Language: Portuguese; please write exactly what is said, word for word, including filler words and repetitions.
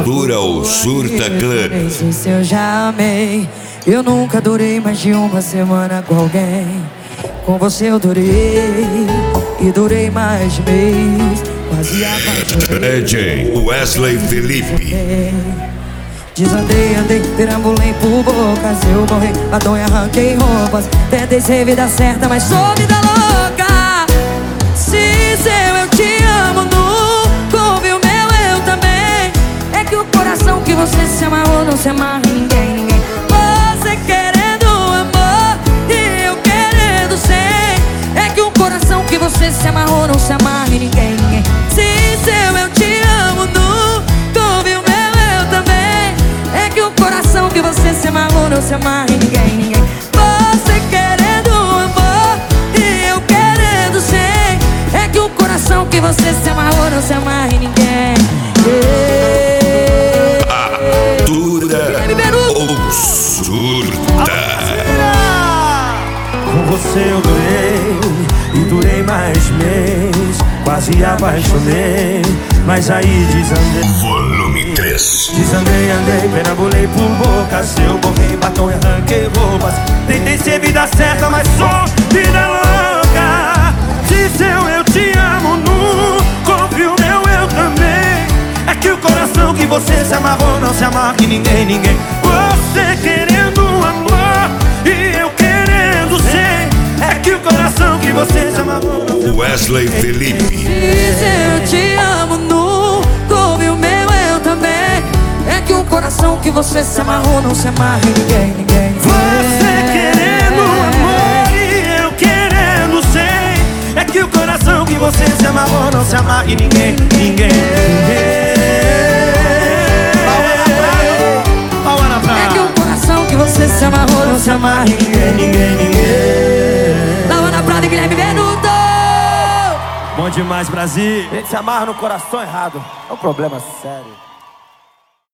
Rapadura ou Surta Clã. Nem sei se eu já amei. Eu nunca durei mais de uma semana com alguém. Com você eu durei e durei mais de mês. Quase apaixonei. D J Wesley Felipe. Desandei, andei, perambulei por bocas. Eu morri, batom e arranquei roupas. Tentei ser vida certa, mas sou vida louca. Se seu eu te amo, nunca ouvi o meu eu também. É que o coração que você se amarrou não se amarra em ninguém, ninguém. Você querendo amor e eu querendo ser. É que o coração que você se amarrou não se amarra em ninguém, ninguém. Se seu eu te amo, nunca ouvi o meu eu também. É que o coração que você se amarrou não se amarra em ninguém, ninguém. Você querendo amor e eu querendo ser. É que o coração que você se amarrou não se amarra em ninguém. Rapadura ou Surta. Com você eu durei e durei mais mês. Quase apaixonei, mas aí desandei. Volume três. Desandei, andei, perambulei por bocas. Eu borrei batom e arranquei roupas. Tentei ser vida certa, mas sou vida louca. Se seu eu te amo, nunca ouviu meu eu também. É que o coração que você se amarrou não se amarra em ninguém, ninguém. Você querendo amor e eu querendo ser. É que o coração que você se amarrou não se amarra. Wesley Felipe. Se eu te amo, nunca ouvi o meu eu também. É que o coração que você se amarrou não se amarra em ninguém, ninguém. Você querendo amor e eu querendo ser. É que o coração que você se amarrou não se amarra em ninguém, ninguém. É que o coração que você se amarrou não se amarra em ninguém, ninguém, ninguém. Lawana Prada e Guilherme Venuto. Bom demais, Brasil. A gente se amarra no coração errado. É um problema sério.